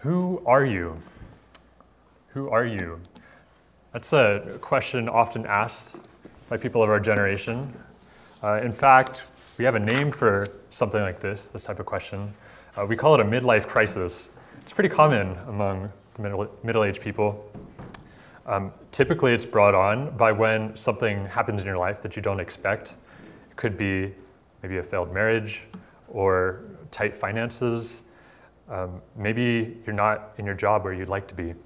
Who are you? Who are you? That's a question often asked by people of our generation. In fact, we have a name for something like this type of question. We call it a midlife crisis. It's pretty common among the middle-aged people. Typically, it's brought on by when something happens in your life that you don't expect. It could be maybe a failed marriage or tight finances. Maybe you're not in your job where you'd like to be.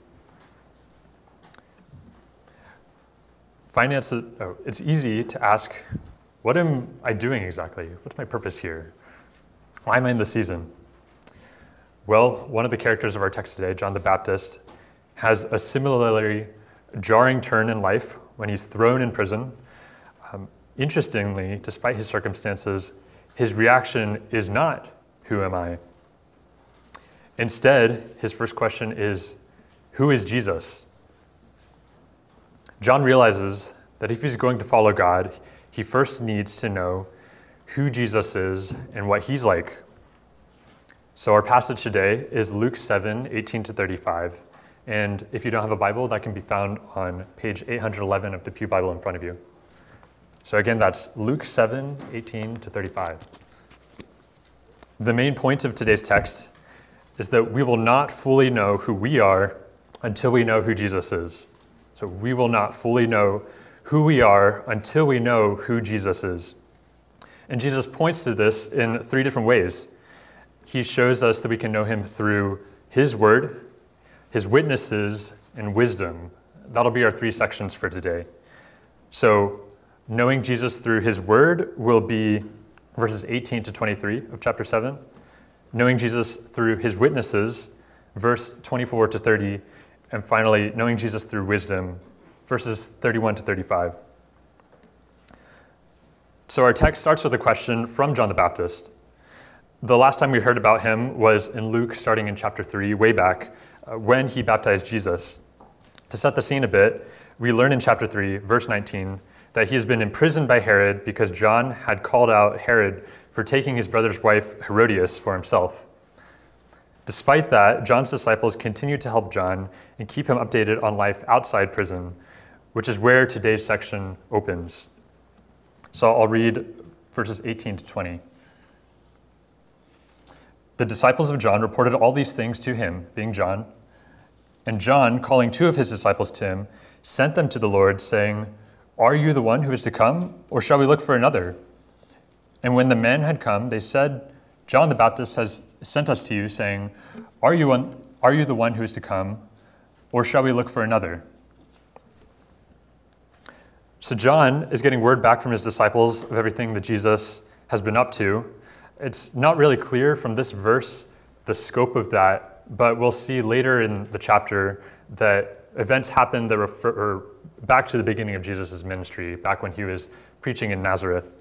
Finances, it's easy to ask, what am I doing exactly? What's my purpose here? Why am I in this season? Well, one of the characters of our text today, John the Baptist, has a similarly jarring turn in life when he's thrown in prison. Interestingly, despite his circumstances, his reaction is not, "Who am I?" Instead, his first question is, "Who is Jesus?" John realizes that if he's going to follow God, he first needs to know who Jesus is and what he's like. So our passage today is Luke 7:18-35. And if you don't have a Bible, that can be found on page 811 of the Pew Bible in front of you. So again, that's Luke 7:18-35. The main point of today's text is that we will not fully know who we are until we know who Jesus is. So we will not fully know who we are until we know who Jesus is. And Jesus points to this in three different ways. He shows us that we can know him through his word, his witnesses, and wisdom. That'll be our three sections for today. So knowing Jesus through his word will be verses 18-23 of chapter 7. Knowing Jesus through his witnesses, verse 24-30. And finally, knowing Jesus through wisdom, verses 31-35. So our text starts with a question from John the Baptist. The last time we heard about him was in Luke, starting in chapter 3, way back, when he baptized Jesus. To set the scene a bit, we learn in chapter 3, verse 19, that he has been imprisoned by Herod because John had called out Herod for taking his brother's wife, Herodias, for himself. Despite that, John's disciples continue to help John and keep him updated on life outside prison, which is where today's section opens. So I'll read verses 18-20. The disciples of John reported all these things to him, being John. And John, calling two of his disciples to him, sent them to the Lord, saying, "Are you the one who is to come, or shall we look for another?" And when the men had come, they said, "John the Baptist has sent us to you, saying, Are you the one who is to come, or shall we look for another?" So John is getting word back from his disciples of everything that Jesus has been up to. It's not really clear from this verse the scope of that, but we'll see later in the chapter that events happen that refer back to the beginning of Jesus' ministry, back when he was preaching in Nazareth.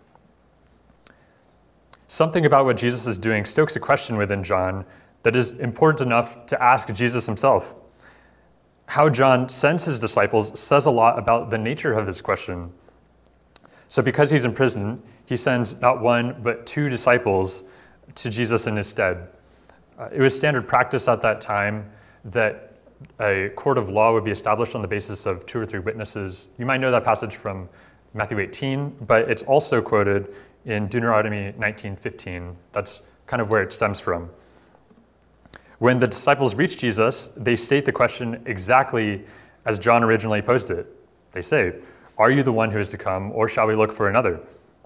Something about what Jesus is doing stokes a question within John that is important enough to ask Jesus himself. How John sends his disciples says a lot about the nature of his question. So because he's in prison, he sends not one, but two disciples to Jesus in his stead. It was standard practice at that time that a court of law would be established on the basis of two or three witnesses. You might know that passage from Matthew 18, but it's also quoted in Deuteronomy 19:15. That's kind of where it stems from. When the disciples reach Jesus, they state the question exactly as John originally posed it. They say, "Are you the one who is to come, or shall we look for another?"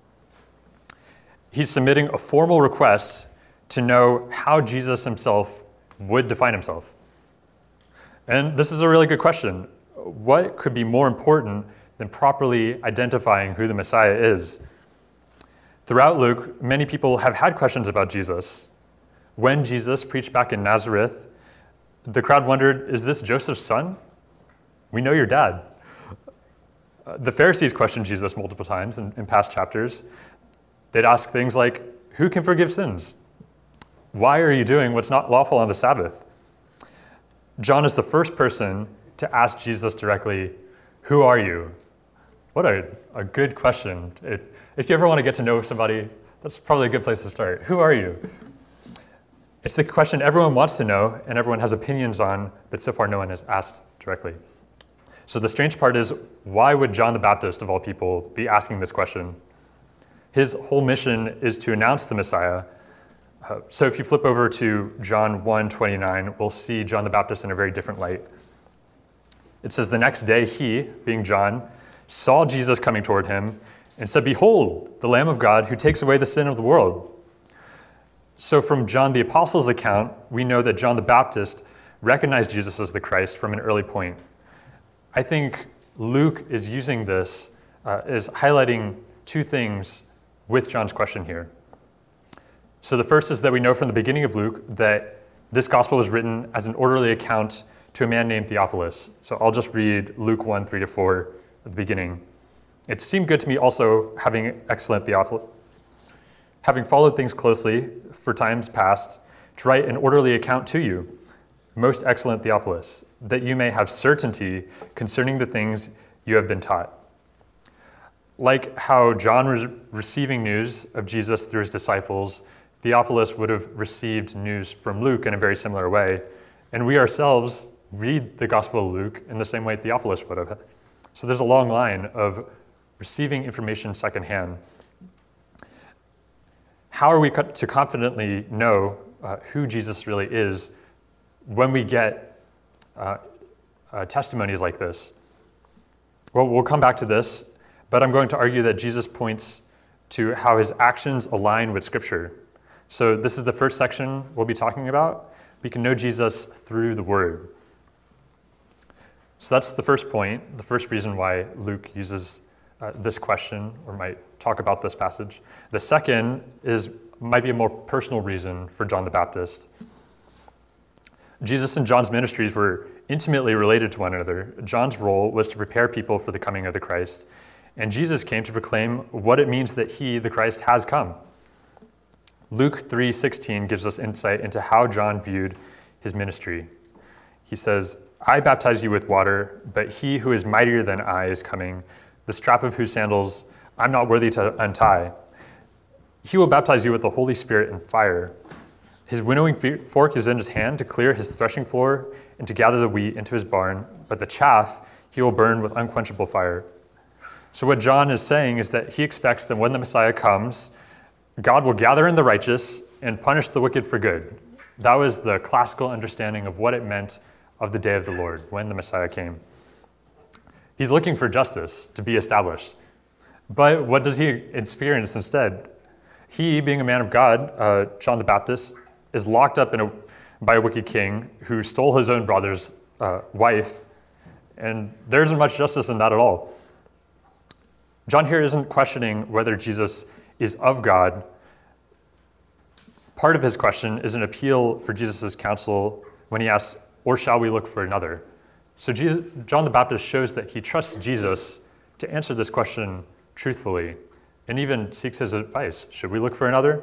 He's submitting a formal request to know how Jesus himself would define himself. And this is a really good question. What could be more important than properly identifying who the Messiah is? Throughout Luke, many people have had questions about Jesus. When Jesus preached back in Nazareth, the crowd wondered, "Is this Joseph's son? We know your dad." The Pharisees questioned Jesus multiple times in past chapters. They'd ask things like, "Who can forgive sins? Why are you doing what's not lawful on the Sabbath?" John is the first person to ask Jesus directly, "Who are you?" What a good question. If you ever want to get to know somebody, that's probably a good place to start. Who are you? It's the question everyone wants to know and everyone has opinions on, but so far no one has asked directly. So the strange part is, why would John the Baptist, of all people, be asking this question? His whole mission is to announce the Messiah. So if you flip over to John 1:29, we'll see John the Baptist in a very different light. It says, the next day he, being John, saw Jesus coming toward him and said, behold, the Lamb of God who takes away the sin of the world. So from John the Apostle's account, we know that John the Baptist recognized Jesus as the Christ from an early point. I think Luke is using this, is highlighting two things with John's question here. So the first is that we know from the beginning of Luke that this gospel was written as an orderly account to a man named Theophilus. So I'll just read Luke 1:3-4 at the beginning. It seemed good to me also, having followed things closely for times past, to write an orderly account to you, most excellent Theophilus, that you may have certainty concerning the things you have been taught. Like how John was receiving news of Jesus through his disciples, Theophilus would have received news from Luke in a very similar way, and we ourselves read the Gospel of Luke in the same way Theophilus would have. So there's a long line of receiving information secondhand. How are we to confidently know who Jesus really is when we get testimonies like this? Well, we'll come back to this, but I'm going to argue that Jesus points to how his actions align with Scripture. So this is the first section we'll be talking about. We can know Jesus through the Word. So that's the first point, the first reason why Luke uses this question or might talk about this passage. The second might be a more personal reason for John the Baptist. Jesus and John's ministries were intimately related to one another. John's role was to prepare people for the coming of the Christ, and Jesus came to proclaim what it means that he, the Christ, has come. Luke 3:16 gives us insight into how John viewed his ministry. He says, I baptize you with water, but he who is mightier than I is coming, the strap of whose sandals I'm not worthy to untie. He will baptize you with the Holy Spirit and fire. His winnowing fork is in his hand to clear his threshing floor and to gather the wheat into his barn, but the chaff he will burn with unquenchable fire. So what John is saying is that he expects that when the Messiah comes, God will gather in the righteous and punish the wicked for good. That was the classical understanding of what it meant of the day of the Lord when the Messiah came. He's looking for justice to be established. But what does he experience instead? He, being a man of God, John the Baptist, is locked up by a wicked king who stole his own brother's wife, and there isn't much justice in that at all. John here isn't questioning whether Jesus is of God. Part of his question is an appeal for Jesus' counsel when he asks, or shall we look for another? So John the Baptist shows that he trusts Jesus to answer this question truthfully, and even seeks his advice. Should we look for another?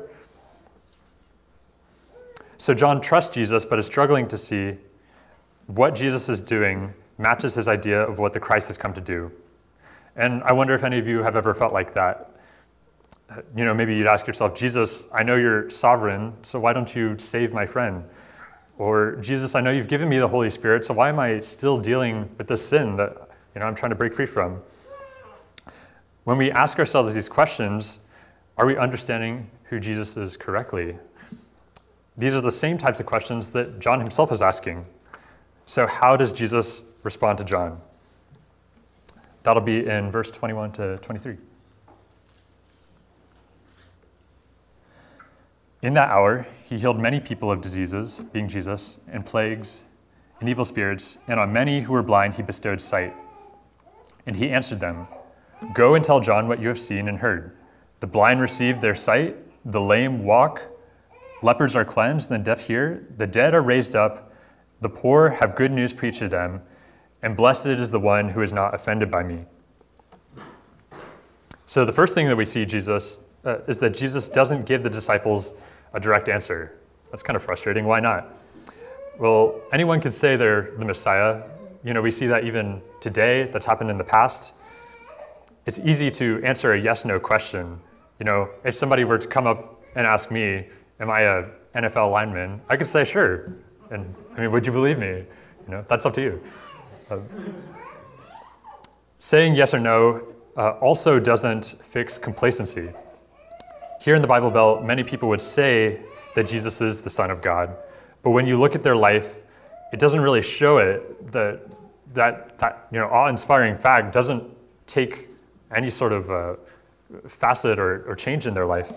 So John trusts Jesus, but is struggling to see what Jesus is doing matches his idea of what the Christ has come to do. And I wonder if any of you have ever felt like that. Maybe you'd ask yourself, Jesus, I know you're sovereign, so why don't you save my friend? Or, Jesus, I know you've given me the Holy Spirit, so why am I still dealing with this sin that I'm trying to break free from? When we ask ourselves these questions, are we understanding who Jesus is correctly? These are the same types of questions that John himself is asking. So how does Jesus respond to John? That'll be in verse 21 to 23. In that hour, he healed many people of diseases, being Jesus, and plagues, and evil spirits, and on many who were blind he bestowed sight. And he answered them, Go and tell John what you have seen and heard. The blind received their sight, the lame walk, lepers are cleansed, and the deaf hear, the dead are raised up, the poor have good news preached to them, and blessed is the one who is not offended by me. So the first thing that we see is that Jesus doesn't give the disciples a direct answer. That's kind of frustrating. Why not? Well, anyone can say they're the Messiah. We see that even today. That's happened in the past. It's easy to answer a yes-no question. If somebody were to come up and ask me, am I NFL lineman, I could say sure. And I mean, would you believe me? That's up to you. Saying yes or no also doesn't fix complacency. Here in the Bible Belt, many people would say that Jesus is the Son of God, but when you look at their life, it doesn't really show it. That awe-inspiring fact doesn't take any sort of facet or change in their life.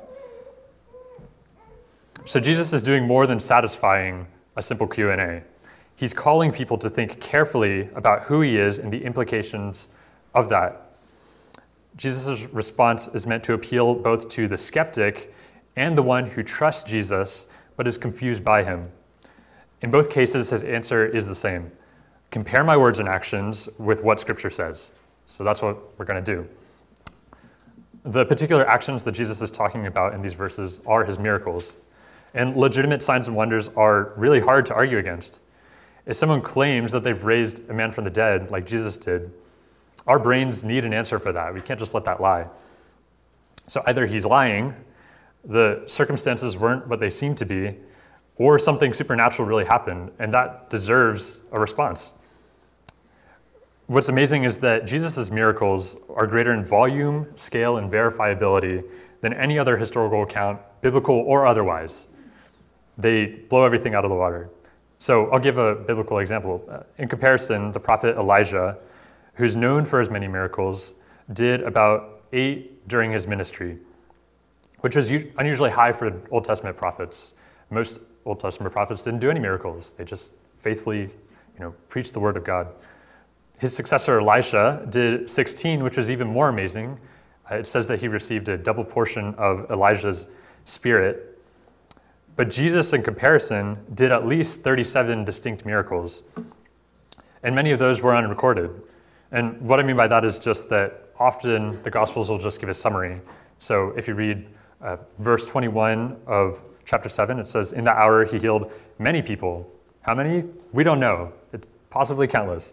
So Jesus is doing more than satisfying a simple Q&A. He's calling people to think carefully about who he is and the implications of that. Jesus' response is meant to appeal both to the skeptic and the one who trusts Jesus but is confused by him. In both cases, his answer is the same. Compare my words and actions with what Scripture says. So that's what we're going to do. The particular actions that Jesus is talking about in these verses are his miracles. And legitimate signs and wonders are really hard to argue against. If someone claims that they've raised a man from the dead, like Jesus did, our brains need an answer for that. We can't just let that lie. So either he's lying, the circumstances weren't what they seemed to be, or something supernatural really happened, and that deserves a response. What's amazing is that Jesus' miracles are greater in volume, scale, and verifiability than any other historical account, biblical or otherwise. They blow everything out of the water. So I'll give a biblical example. In comparison, the prophet Elijah, who's known for his many miracles, did about 8 during his ministry, which was unusually high for Old Testament prophets. Most Old Testament prophets didn't do any miracles. They just faithfully, preached the word of God. His successor Elisha did 16, which was even more amazing. It says that he received a double portion of Elijah's spirit. But Jesus, in comparison, did at least 37 distinct miracles. And many of those were unrecorded. And what I mean by that is just that often the Gospels will just give a summary. So if you read verse 21 of chapter 7, it says, "In that hour he healed many people." How many? We don't know. It's possibly countless.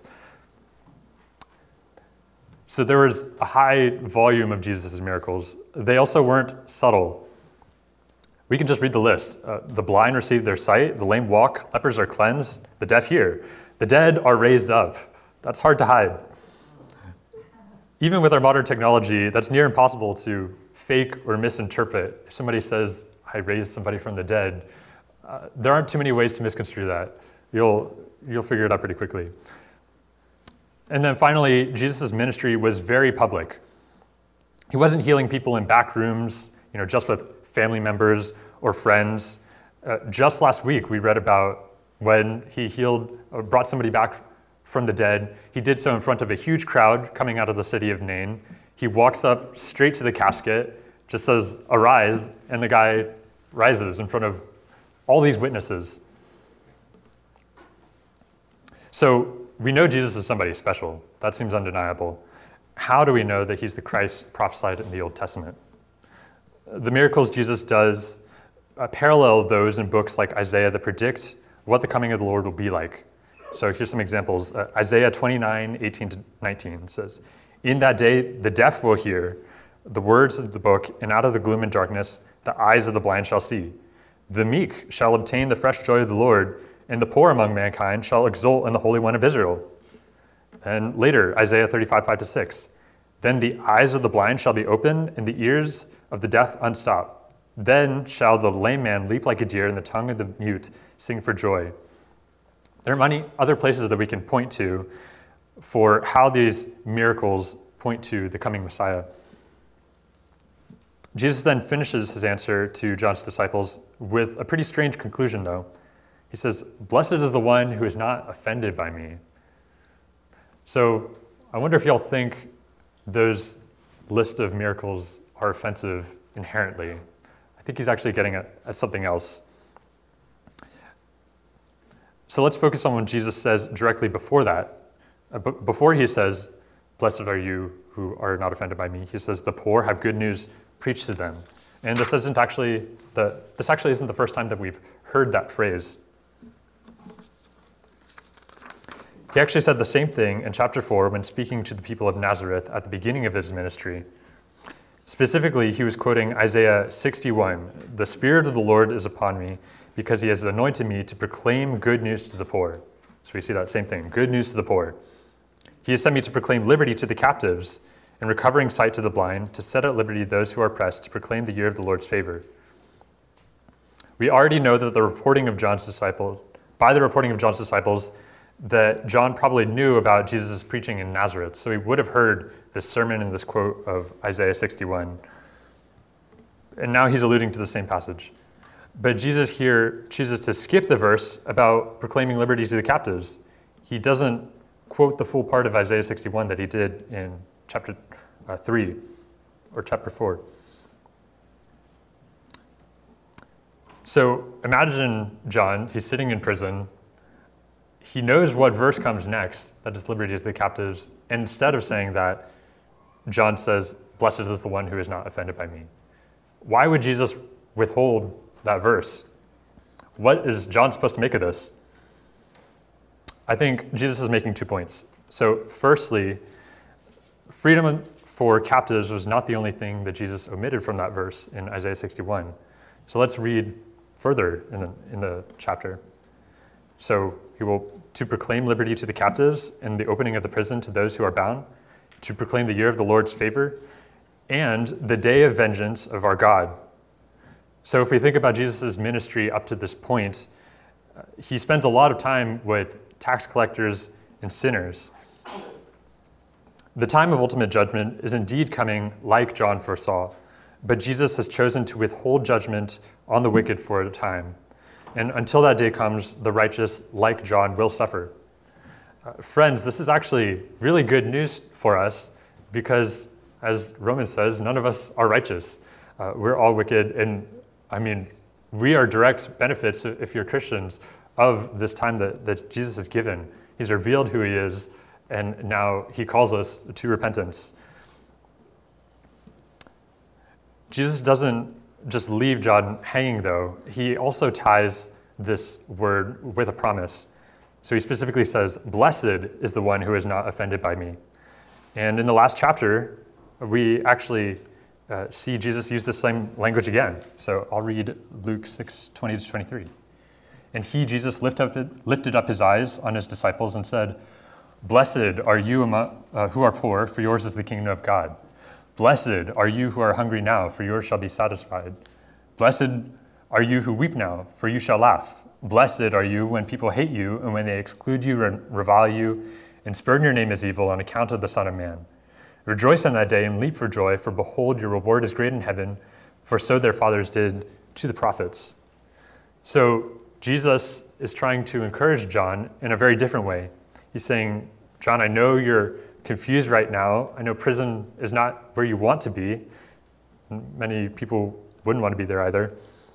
So there was a high volume of Jesus' miracles. They also weren't subtle. We can just read the list. The blind received their sight, the lame walk, lepers are cleansed, the deaf hear, the dead are raised up. That's hard to hide. Even with our modern technology, that's near impossible to fake or misinterpret. If somebody says, "I raised somebody from the dead," there aren't too many ways to misconstrue that. You'll figure it out pretty quickly. And then finally, Jesus' ministry was very public. He wasn't healing people in back rooms, just with family members or friends. Just last week, we read about when he brought somebody back from the dead. He did so in front of a huge crowd coming out of the city of Nain. He walks up straight to the casket, just says, "Arise," and the guy rises in front of all these witnesses. So we know Jesus is somebody special. That seems undeniable. How do we know that he's the Christ prophesied in the Old Testament? The miracles Jesus does parallel those in books like Isaiah that predict what the coming of the Lord will be like. So here's some examples. Isaiah 29:18-19 says, "In that day the deaf will hear the words of the book, and out of the gloom and darkness the eyes of the blind shall see. The meek shall obtain the fresh joy of the Lord, and the poor among mankind shall exult in the Holy One of Israel." And later, Isaiah 35:5-6, "Then the eyes of the blind shall be opened, and the ears of the deaf unstopped. Then shall the lame man leap like a deer, and the tongue of the mute sing for joy." There are many other places that we can point to for how these miracles point to the coming Messiah. Jesus then finishes his answer to John's disciples with a pretty strange conclusion, though. He says, "Blessed is the one who is not offended by me." So I wonder if y'all think those list of miracles are offensive inherently. I think he's actually getting at something else. So let's focus on what Jesus says directly before that. Before he says, "Blessed are you who are not offended by me," he says, "The poor have good news preached to them." And this actually isn't the first time that we've heard that phrase. He actually said the same thing in chapter 4 when speaking to the people of Nazareth at the beginning of his ministry. Specifically, he was quoting Isaiah 61, "The Spirit of the Lord is upon me, because he has anointed me to proclaim good news to the poor. So we see that same thing, good news to the poor. He has sent me to proclaim liberty to the captives and recovering sight to the blind, to set at liberty those who are oppressed, to proclaim the year of the Lord's favor. We already know that by the reporting of John's disciples, that John probably knew about Jesus' preaching in Nazareth. So he would have heard this sermon and this quote of Isaiah 61. And now he's alluding to the same passage. But Jesus here chooses to skip the verse about proclaiming liberty to the captives. He doesn't quote the full part of Isaiah 61 that he did in chapter 3 or chapter 4. So imagine John, he's sitting in prison. He knows what verse comes next, that is liberty to the captives. And instead of saying that, John says, "Blessed is the one who is not offended by me." Why would Jesus withhold that verse? What is John supposed to make of this? I think Jesus is making 2 points. So firstly, freedom for captives was not the only thing that Jesus omitted from that verse in Isaiah 61. So let's read further in the chapter. So he will, to proclaim liberty to the captives and the opening of the prison to those who are bound, to proclaim the year of the Lord's favor, and the day of vengeance of our God. So if we think about Jesus' ministry up to this point, he spends a lot of time with tax collectors and sinners. The time of ultimate judgment is indeed coming like John foresaw, but Jesus has chosen to withhold judgment on the wicked for a time. And until that day comes, the righteous, like John, will suffer. Friends, this is actually really good news for us because, as Romans says, none of us are righteous. We're all wicked, and we are direct benefits, if you're Christians, of this time that Jesus has given. He's revealed who he is, and now he calls us to repentance. Jesus doesn't just leave John hanging, though. He also ties this word with a promise. So he specifically says, "Blessed is the one who is not offended by me." And in the last chapter, we actually see Jesus use the same language again. So I'll read Luke 6:20-23. "And he, Jesus, lifted up his eyes on his disciples and said, 'Blessed are you who are poor, for yours is the kingdom of God. Blessed are you who are hungry now, for yours shall be satisfied. Blessed are you who weep now, for you shall laugh. Blessed are you when people hate you, and when they exclude you, revile you, and spurn your name as evil on account of the Son of Man. Rejoice on that day and leap for joy, for behold, your reward is great in heaven, for so their fathers did to the prophets.'" So Jesus is trying to encourage John in a very different way. He's saying, "John, I know you're confused right now. I know prison is not where you want to be. Many people wouldn't want to be there either.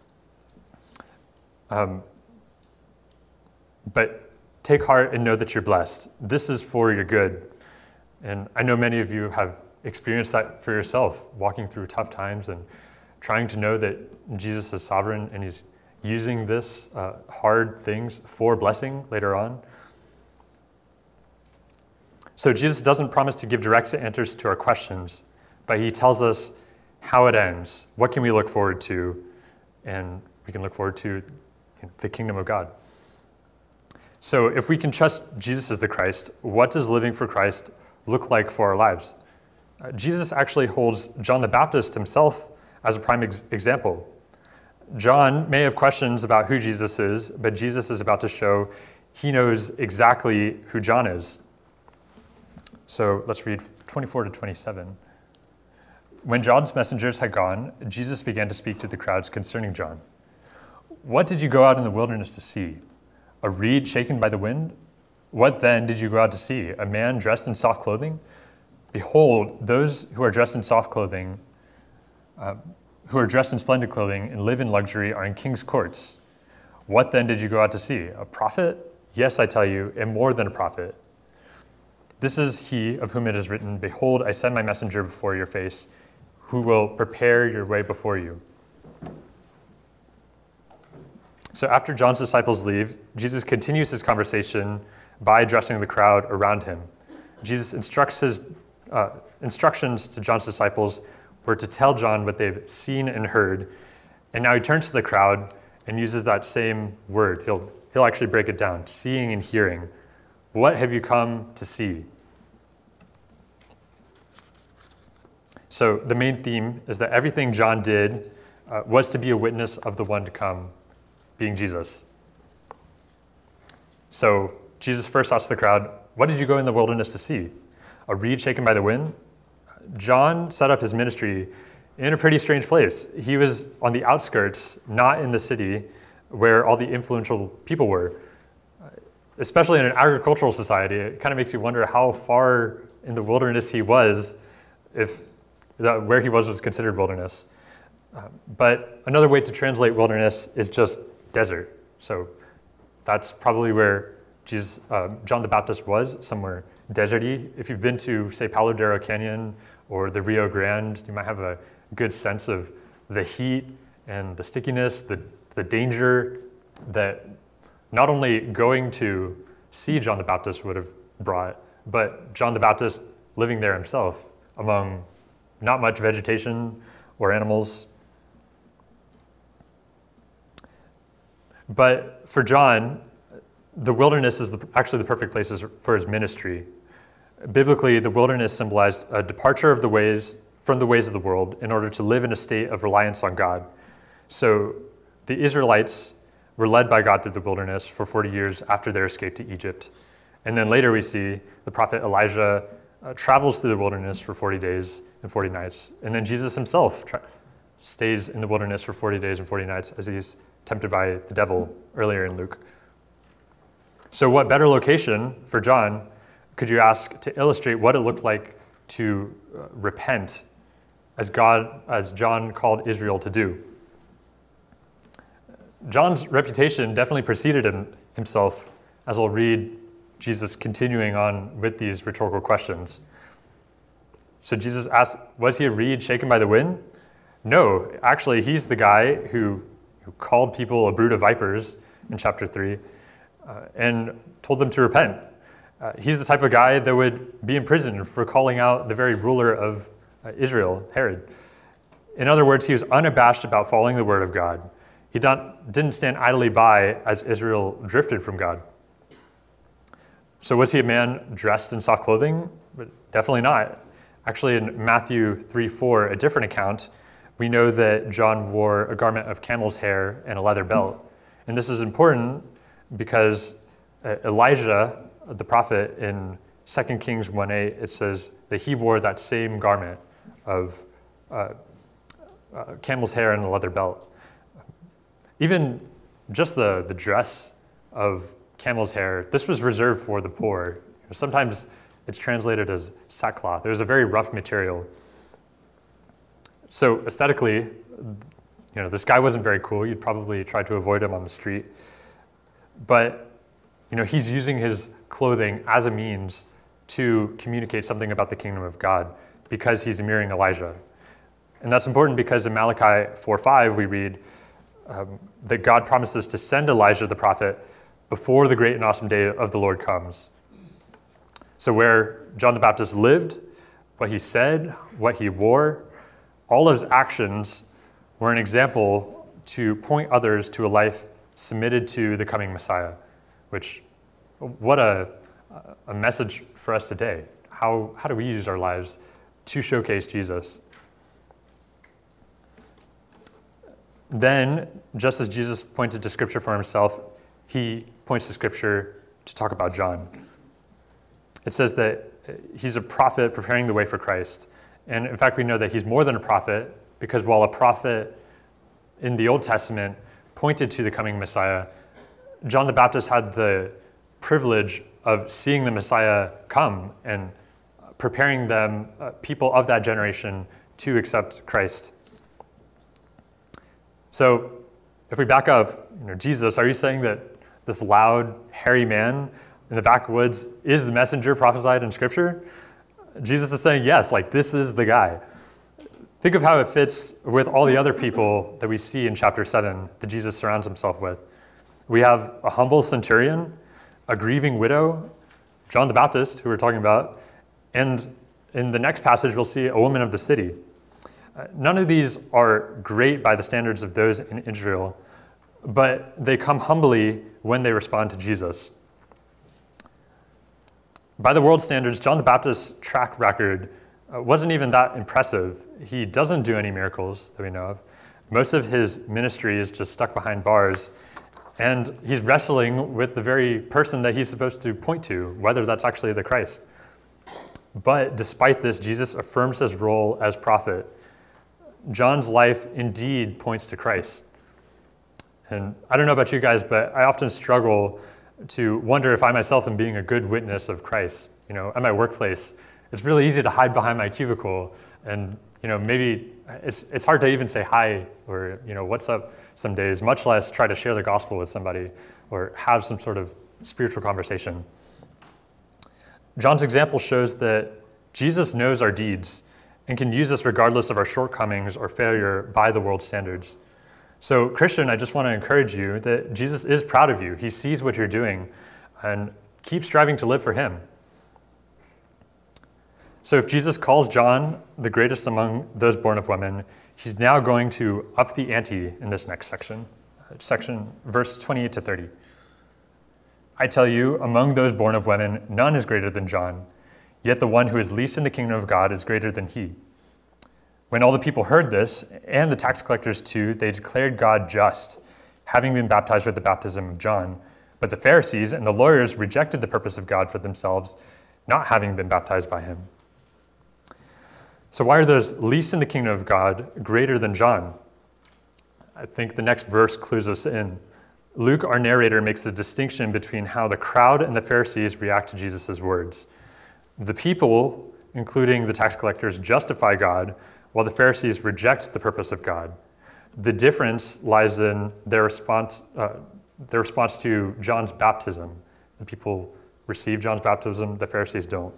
But take heart and know that you're blessed. This is for your good." And I know many of you have experienced that for yourself, walking through tough times and trying to know that Jesus is sovereign and he's using this hard things for blessing later on. So Jesus doesn't promise to give direct answers to our questions, but he tells us how it ends. What can we look forward to? And we can look forward to the kingdom of God. So if we can trust Jesus as the Christ, what does living for Christ look like for our lives? Jesus actually holds John the Baptist himself as a prime example. John may have questions about who Jesus is, but Jesus is about to show he knows exactly who John is. So let's read 24-27. "When John's messengers had gone, Jesus began to speak to the crowds concerning John. 'What did you go out in the wilderness to see? A reed shaken by the wind? What then did you go out to see? A man dressed in soft clothing? Behold, those who are dressed in soft clothing, who are dressed in splendid clothing and live in luxury are in king's courts. What then did you go out to see? A prophet? Yes, I tell you, and more than a prophet. This is he of whom it is written, Behold, I send my messenger before your face, who will prepare your way before you.'" So after John's disciples leave, Jesus continues his conversation by addressing the crowd around him. Jesus instructions to John's disciples were to tell John what they've seen and heard, and now he turns to the crowd and uses that same word. He'll actually break it down, seeing and hearing. What have you come to see? So the main theme is that everything John did was to be a witness of the one to come, being Jesus. So Jesus first asks the crowd, what did you go in the wilderness to see? A reed shaken by the wind? John set up his ministry in a pretty strange place. He was on the outskirts, not in the city where all the influential people were. Especially in an agricultural society, it kind of makes you wonder how far in the wilderness he was, if where he was considered wilderness. But another way to translate wilderness is just desert. So that's probably where John the Baptist was, somewhere deserty. If you've been to, say, Palo Duro Canyon or the Rio Grande, you might have a good sense of the heat and the stickiness, the danger that not only going to see John the Baptist would have brought, but John the Baptist living there himself among not much vegetation or animals. But for John, the wilderness is actually the perfect place for his ministry. Biblically, the wilderness symbolized a departure from the ways of the world in order to live in a state of reliance on God. So the Israelites were led by God through the wilderness for 40 years after their escape to Egypt. And then later we see the prophet Elijah travels through the wilderness for 40 days and 40 nights. And then Jesus himself stays in the wilderness for 40 days and 40 nights as he's tempted by the devil earlier in Luke. So what better location for John could you ask to illustrate what it looked like to repent as John called Israel to do? John's reputation definitely preceded himself, as we'll read Jesus continuing on with these rhetorical questions. So Jesus asked, was he a reed shaken by the wind? No, actually, he's the guy who called people a brood of vipers in chapter 3 and told them to repent. He's the type of guy that would be in prison for calling out the very ruler of Israel, Herod. In other words, he was unabashed about following the word of God. He didn't stand idly by as Israel drifted from God. So was he a man dressed in soft clothing? Definitely not. Actually, in Matthew 3:4, a different account, we know that John wore a garment of camel's hair and a leather belt. And this is important because Elijah, the prophet, in 2 Kings 1:8, it says that he wore that same garment of camel's hair and a leather belt. Even just the dress of camel's hair, this was reserved for the poor. Sometimes it's translated as sackcloth. It was a very rough material. So aesthetically, this guy wasn't very cool. You'd probably try to avoid him on the street. But, he's using his clothing as a means to communicate something about the kingdom of God because he's mirroring Elijah. And that's important because in Malachi 4:5, we read that God promises to send Elijah the prophet before the great and awesome day of the Lord comes. So where John the Baptist lived, what he said, what he wore, all his actions were an example to point others to a life submitted to the coming Messiah, which, what a message for us today. How do we use our lives to showcase Jesus? Then, just as Jesus pointed to Scripture for himself, he points to Scripture to talk about John. It says that he's a prophet preparing the way for Christ. And in fact, we know that he's more than a prophet because while a prophet in the Old Testament pointed to the coming Messiah, John the Baptist had the privilege of seeing the Messiah come and preparing them, people of that generation, to accept Christ. So if we back up, Jesus, are you saying that this loud, hairy man in the backwoods is the messenger prophesied in Scripture? Jesus is saying, yes, this is the guy. Think of how it fits with all the other people that we see in chapter 7 that Jesus surrounds himself with. We have a humble centurion, a grieving widow, John the Baptist, who we're talking about, and in the next passage, we'll see a woman of the city. None of these are great by the standards of those in Israel, but they come humbly when they respond to Jesus. By the world standards, John the Baptist's track record wasn't even that impressive. He doesn't do any miracles that we know of. Most of his ministry is just stuck behind bars, and he's wrestling with the very person that he's supposed to point to, whether that's actually the Christ. But despite this, Jesus affirms his role as prophet. John's life indeed points to Christ. And I don't know about you guys, but I often struggle to wonder if I myself am being a good witness of Christ. At my workplace, it's really easy to hide behind my cubicle, and maybe it's hard to even say hi or what's up some days, much less try to share the gospel with somebody or have some sort of spiritual conversation. John's example shows that Jesus knows our deeds and can use us regardless of our shortcomings or failure by the world standards. So, Christian, I just want to encourage you that Jesus is proud of you. He sees what you're doing, and keep striving to live for him. So if Jesus calls John the greatest among those born of women, he's now going to up the ante in this next section, verse 28 to 30. I tell you, among those born of women, none is greater than John, yet the one who is least in the kingdom of God is greater than he. When all the people heard this, and the tax collectors too, they declared God just, having been baptized with the baptism of John. But the Pharisees and the lawyers rejected the purpose of God for themselves, not having been baptized by him. So why are those least in the kingdom of God greater than John? I think the next verse clues us in. Luke, our narrator, makes a distinction between how the crowd and the Pharisees react to Jesus' words. The people, including the tax collectors, justify God, while the Pharisees reject the purpose of God. The difference lies in their response to John's baptism. The people receive John's baptism, the Pharisees don't.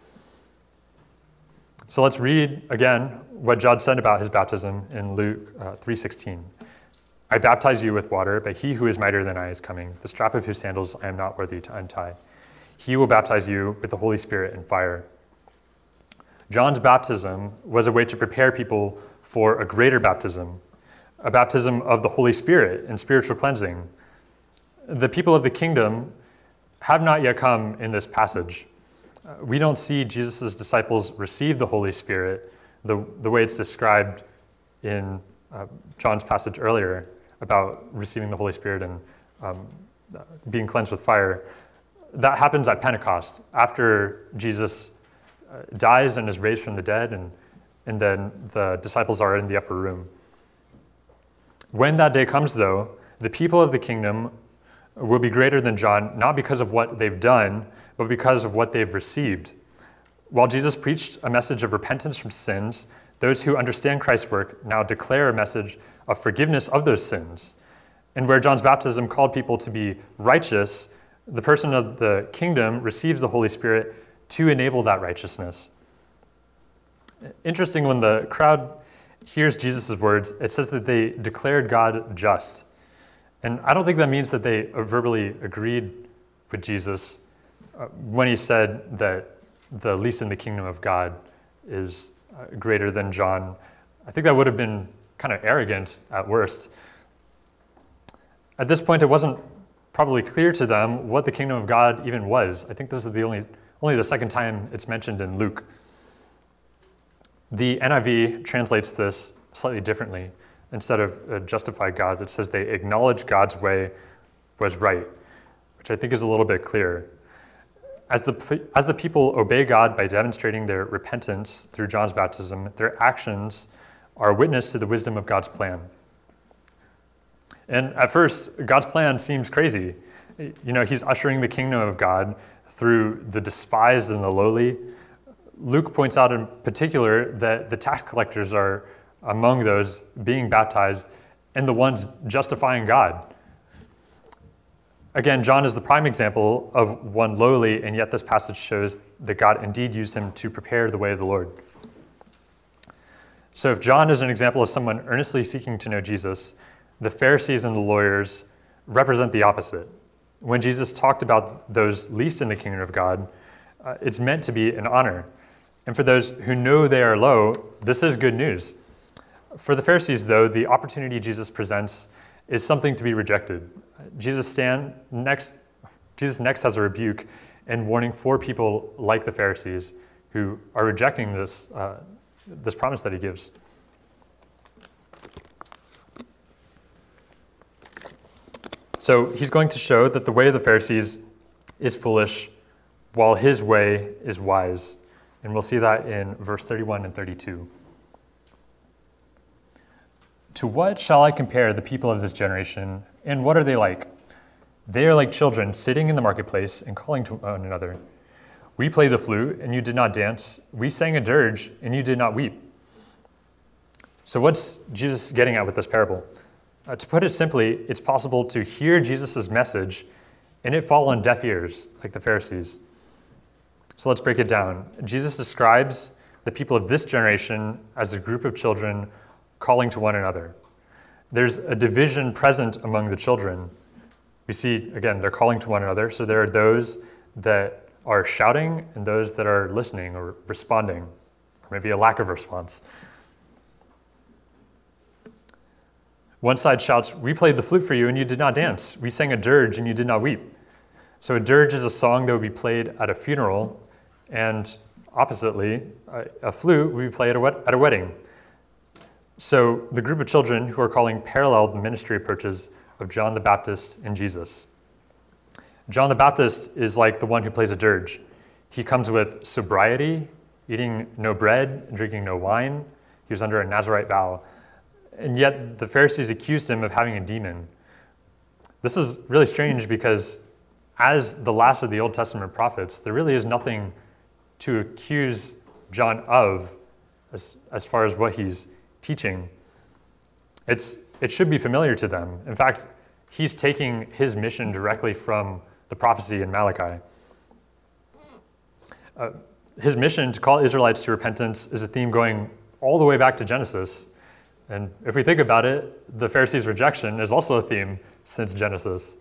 So let's read again what John said about his baptism in Luke 3:16. I baptize you with water, but he who is mightier than I is coming, the strap of whose sandals I am not worthy to untie. He will baptize you with the Holy Spirit and fire. John's baptism was a way to prepare people for a greater baptism, a baptism of the Holy Spirit and spiritual cleansing. The people of the kingdom have not yet come in this passage. We don't see Jesus' disciples receive the Holy Spirit the way it's described in John's passage earlier about receiving the Holy Spirit and being cleansed with fire. That happens at Pentecost, after Jesus dies and is raised from the dead, and then the disciples are in the upper room. When that day comes, though, the people of the kingdom will be greater than John, not because of what they've done, but because of what they've received. While Jesus preached a message of repentance from sins, those who understand Christ's work now declare a message of forgiveness of those sins. And where John's baptism called people to be righteous, the person of the kingdom receives the Holy Spirit to enable that righteousness. Interesting, when the crowd hears Jesus' words, it says that they declared God just. And I don't think that means that they verbally agreed with Jesus when he said that the least in the kingdom of God is greater than John. I think that would have been kind of arrogant at worst. At this point, it wasn't probably clear to them what the kingdom of God even was. I think this is only the second time it's mentioned in Luke. The NIV translates this slightly differently. Instead of justify God, it says they acknowledge God's way was right, which I think is a little bit clearer. As the people obey God by demonstrating their repentance through John's baptism, their actions are a witness to the wisdom of God's plan. And at first, God's plan seems crazy. He's ushering the kingdom of God through the despised and the lowly. Luke points out in particular that the tax collectors are among those being baptized and the ones justifying God. Again, John is the prime example of one lowly, and yet this passage shows that God indeed used him to prepare the way of the Lord. So if John is an example of someone earnestly seeking to know Jesus, the Pharisees and the lawyers represent the opposite. When Jesus talked about those least in the kingdom of God, it's meant to be an honor. And for those who know they are low, this is good news. For the Pharisees, though, the opportunity Jesus presents is something to be rejected. Jesus next has a rebuke and warning for people like the Pharisees who are rejecting this promise that he gives. So he's going to show that the way of the Pharisees is foolish, while his way is wise. And we'll see that in verse 31 and 32. To what shall I compare the people of this generation, and what are they like? They are like children sitting in the marketplace and calling to one another. We played the flute, and you did not dance. We sang a dirge, and you did not weep. So what's Jesus getting at with this parable? To put it simply, it's possible to hear Jesus' message and it fall on deaf ears, like the Pharisees. So let's break it down. Jesus describes the people of this generation as a group of children calling to one another. There's a division present among the children. We see, again, they're calling to one another. So there are those that are shouting and those that are listening or responding, or maybe a lack of response. One side shouts, "We played the flute for you and you did not dance. We sang a dirge and you did not weep." So a dirge is a song that would be played at a funeral, and oppositely, a flute would be played at a wedding. So the group of children who are calling paralleled ministry approaches of John the Baptist and Jesus. John the Baptist is like the one who plays a dirge. He comes with sobriety, eating no bread, drinking no wine. He was under a Nazirite vow. And yet the Pharisees accused him of having a demon. This is really strange because as the last of the Old Testament prophets, there really is nothing to accuse John of as far as what he's teaching. It should be familiar to them. In fact, he's taking his mission directly from the prophecy in Malachi. His mission to call Israelites to repentance is a theme going all the way back to Genesis. And if we think about it, the Pharisees' rejection is also a theme since Genesis.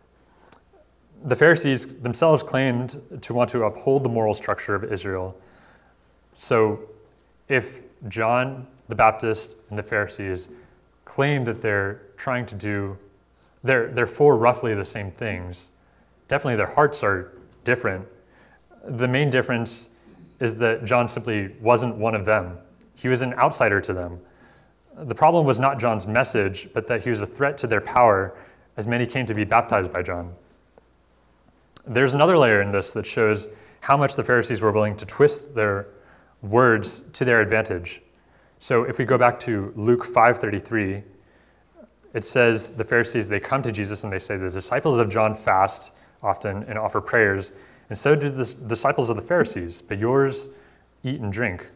The Pharisees themselves claimed to want to uphold the moral structure of Israel. So if John the Baptist and the Pharisees claim that they're trying to do, they're for roughly the same things, definitely their hearts are different. The main difference is that John simply wasn't one of them. He was an outsider to them. The problem was not John's message, but that he was a threat to their power, as many came to be baptized by John. There's another layer in this that shows how much the Pharisees were willing to twist their words to their advantage. So if we go back to Luke 5:33, it says the Pharisees, they come to Jesus and they say, "The disciples of John fast often and offer prayers, and so do the disciples of the Pharisees, but yours eat and drink."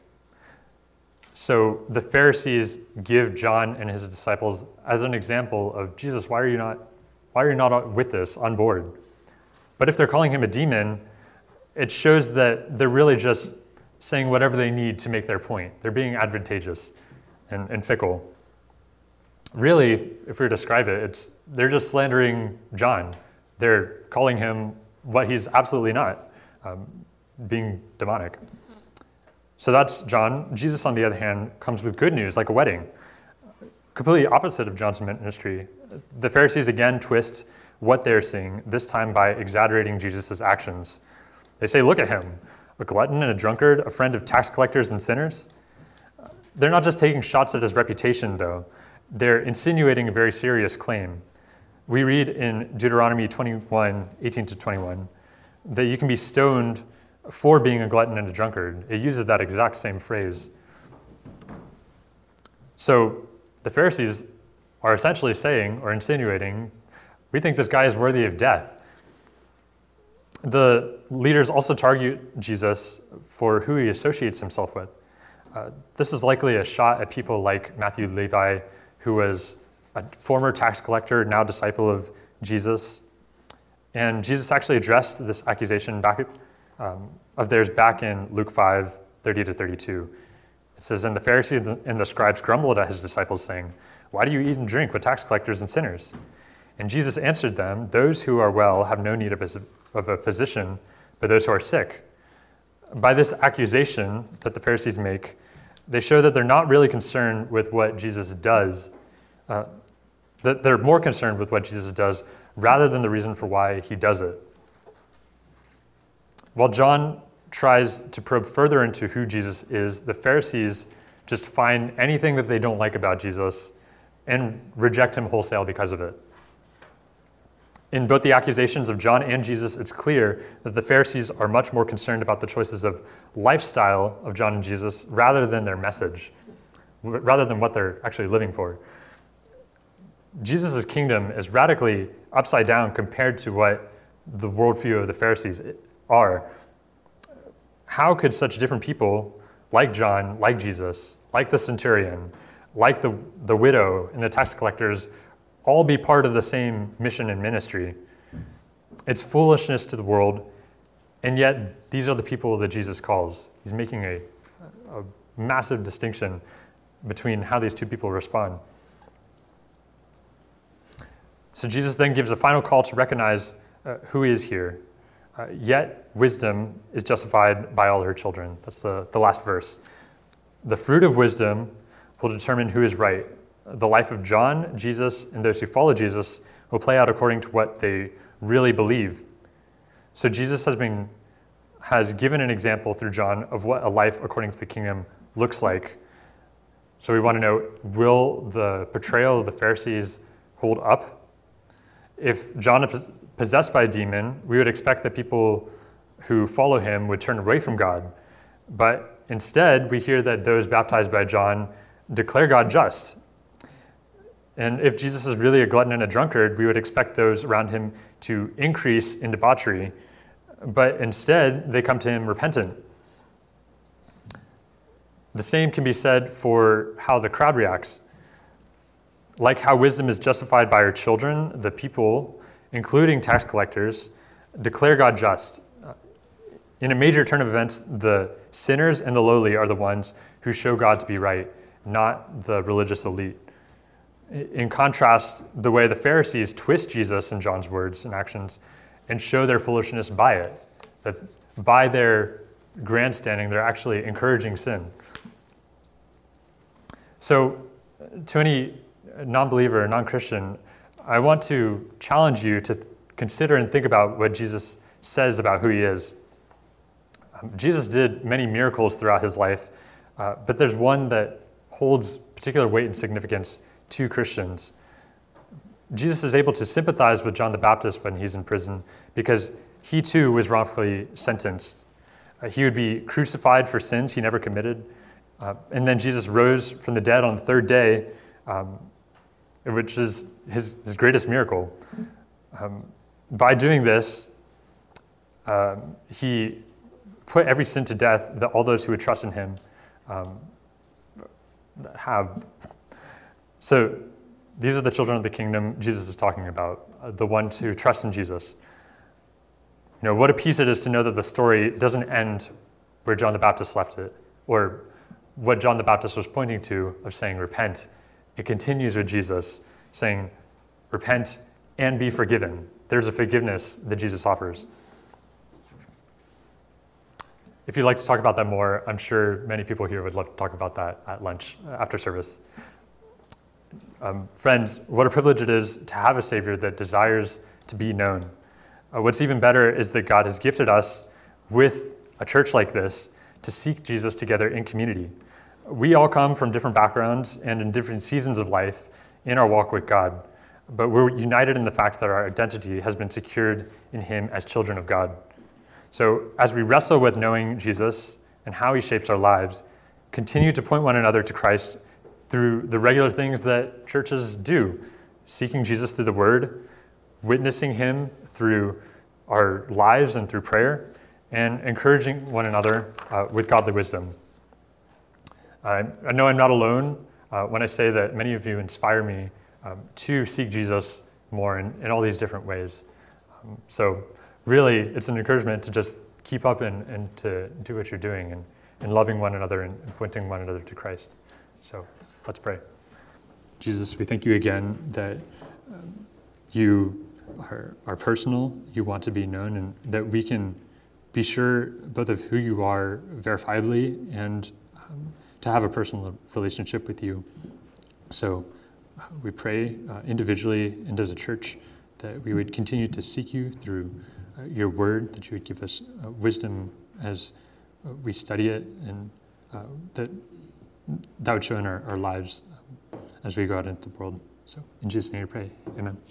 So the Pharisees give John and his disciples as an example of, Jesus, why are you not with this, on board? But if they're calling him a demon, it shows that they're really just saying whatever they need to make their point. They're being advantageous and fickle. Really, if we were to describe it, they're just slandering John. They're calling him what he's absolutely not, being demonic. So that's John. Jesus, on the other hand, comes with good news, like a wedding. Completely opposite of John's ministry. The Pharisees again twist what they're seeing, this time by exaggerating Jesus' actions. They say, "Look at him, a glutton and a drunkard, a friend of tax collectors and sinners." They're not just taking shots at his reputation, though. They're insinuating a very serious claim. We read in Deuteronomy 21:18-21, that you can be stoned for being a glutton and a drunkard. It uses that exact same phrase. So the Pharisees are essentially saying or insinuating, we think this guy is worthy of death. The leaders also target Jesus for who he associates himself with. This is likely a shot at people like Matthew Levi, who was a former tax collector, now disciple of Jesus. And Jesus actually addressed this accusation of theirs back in Luke 5:30-32. It says, "And the Pharisees and the scribes grumbled at his disciples, saying, 'Why do you eat and drink with tax collectors and sinners?' And Jesus answered them, 'Those who are well have no need of a physician, but those who are sick.'" By this accusation that the Pharisees make, they show that they're not really concerned with what Jesus does. that they're more concerned with what Jesus does rather than the reason for why he does it. While John tries to probe further into who Jesus is, the Pharisees just find anything that they don't like about Jesus and reject him wholesale because of it. In both the accusations of John and Jesus, it's clear that the Pharisees are much more concerned about the choices of lifestyle of John and Jesus rather than their message, rather than what they're actually living for. Jesus' kingdom is radically upside down compared to what the worldview of the Pharisees are. How could such different people, like John, like Jesus, like the centurion, like the widow and the tax collectors, all be part of the same mission and ministry? It's foolishness to the world, and yet these are the people that Jesus calls. He's making a massive distinction between how these two people respond. So Jesus then gives a final call to recognize who he is here. Yet wisdom is justified by all her children. That's the last verse. The fruit of wisdom will determine who is right. The life of John, Jesus, and those who follow Jesus will play out according to what they really believe. So Jesus has given an example through John of what a life according to the kingdom looks like. So we want to know, will the portrayal of the Pharisees hold up? If John is possessed by a demon, we would expect that people who follow him would turn away from God. But instead, we hear that those baptized by John declare God just. And if Jesus is really a glutton and a drunkard, we would expect those around him to increase in debauchery. But instead, they come to him repentant. The same can be said for how the crowd reacts. Like how wisdom is justified by her children, the people, including tax collectors, declare God just. In a major turn of events, the sinners and the lowly are the ones who show God to be right, not the religious elite. In contrast, the way the Pharisees twist Jesus in John's words and actions and show their foolishness by it, that by their grandstanding, they're actually encouraging sin. So, to any non-believer or non-Christian, I want to challenge you to consider and think about what Jesus says about who he is. Jesus did many miracles throughout his life, but there's one that holds particular weight and significance to Christians. Jesus is able to sympathize with John the Baptist when he's in prison because he too was wrongfully sentenced. He would be crucified for sins he never committed, and then Jesus rose from the dead on the third day, which is his greatest miracle. By doing this, he put every sin to death that all those who would trust in him have. So these are the children of the kingdom Jesus is talking about, the ones who trust in Jesus. You know, what a peace it is to know that the story doesn't end where John the Baptist left it, or what John the Baptist was pointing to of saying, repent. It continues with Jesus saying, repent and be forgiven. There's a forgiveness that Jesus offers. If you'd like to talk about that more, I'm sure many people here would love to talk about that at lunch after service. Friends, what a privilege it is to have a Savior that desires to be known. What's even better is that God has gifted us with a church like this to seek Jesus together in community. We all come from different backgrounds and in different seasons of life in our walk with God, but we're united in the fact that our identity has been secured in him as children of God. So as we wrestle with knowing Jesus and how he shapes our lives, continue to point one another to Christ through the regular things that churches do, seeking Jesus through the word, witnessing him through our lives and through prayer, and encouraging one another with godly wisdom. I know I'm not alone when I say that many of you inspire me to seek Jesus more in all these different ways. So really, it's an encouragement to just keep up and to do what you're doing and loving one another and pointing one another to Christ. So let's pray. Jesus, we thank you again that you are personal, you want to be known, and that we can be sure both of who you are verifiably and to have a personal relationship with you. So we pray individually and as a church that we would continue to seek you through your word, that you would give us wisdom as we study it, and that would show in our lives as we go out into the world. So in Jesus' name we pray, amen.